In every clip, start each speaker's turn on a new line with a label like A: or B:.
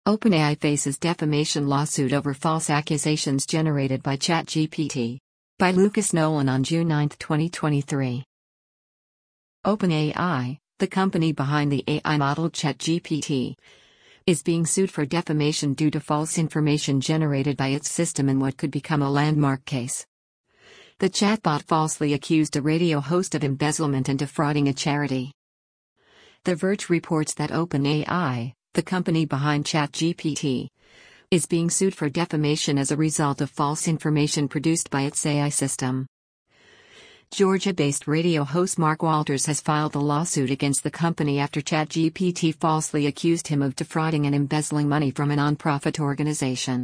A: OpenAI faces defamation lawsuit over false accusations generated by ChatGPT. By Lucas Nolan on June 9, 2023. OpenAI, the company behind the AI model ChatGPT, is being sued for defamation due to false information generated by its system in what could become a landmark case. The chatbot falsely accused a radio host of embezzlement and defrauding a charity. The Verge reports that OpenAI, the company behind ChatGPT, is being sued for defamation as a result of false information produced by its AI system. Georgia-based radio host Mark Walters has filed a lawsuit against the company after ChatGPT falsely accused him of defrauding and embezzling money from a nonprofit organization.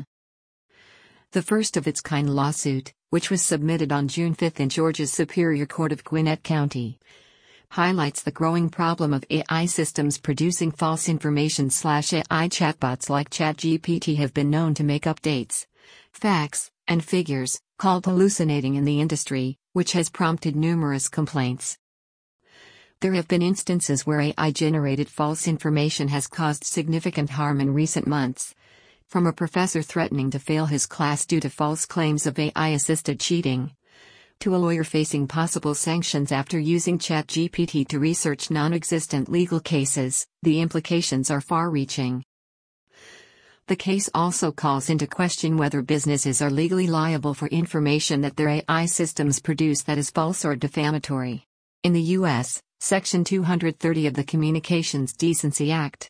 A: The first of its kind lawsuit, which was submitted on June 5 in Georgia's Superior Court of Gwinnett County, highlights the growing problem of AI systems producing false information/AI chatbots like ChatGPT have been known to make up dates, facts, and figures, called hallucinating in the industry, which has prompted numerous complaints. There have been instances where AI-generated false information has caused significant harm in recent months, from a professor threatening to fail his class due to false claims of AI-assisted cheating, to a lawyer facing possible sanctions after using ChatGPT to research non-existent legal cases. The implications are far-reaching. The case also calls into question whether businesses are legally liable for information that their AI systems produce that is false or defamatory. In the U.S., Section 230 of the Communications Decency Act,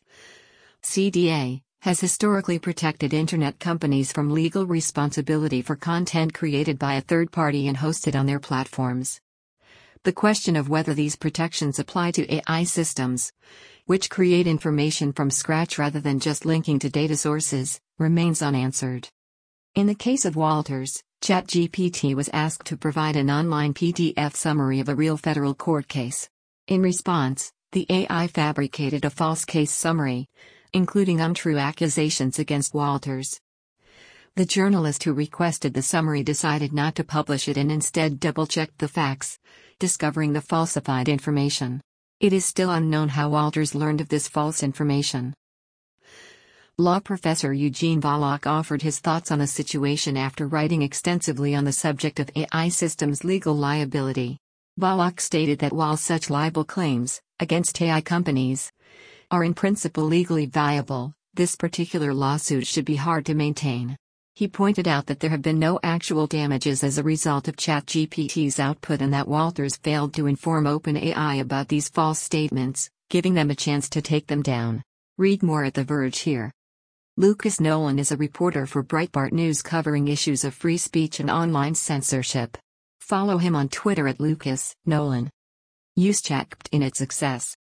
A: CDA, has historically protected Internet companies from legal responsibility for content created by a third party and hosted on their platforms. The question of whether these protections apply to AI systems, which create information from scratch rather than just linking to data sources, remains unanswered. In the case of Walters, ChatGPT was asked to provide an online PDF summary of a real federal court case. In response, the AI fabricated a false case summary, including untrue accusations against Walters. The journalist who requested the summary decided not to publish it and instead double-checked the facts, discovering the falsified information. It is still unknown how Walters learned of this false information. Law professor Eugene Volokh offered his thoughts on the situation after writing extensively on the subject of AI systems' legal liability. Volokh stated that while such libel claims, against AI companies, are in principle legally viable, this particular lawsuit should be hard to maintain. He pointed out that there have been no actual damages as a result of ChatGPT's output and that Walters failed to inform OpenAI about these false statements, giving them a chance to take them down. Read more at The Verge here. Lucas Nolan is a reporter for Breitbart News covering issues of free speech and online censorship. Follow him on Twitter at Lucas Nolan. Use ChatGPT in its success.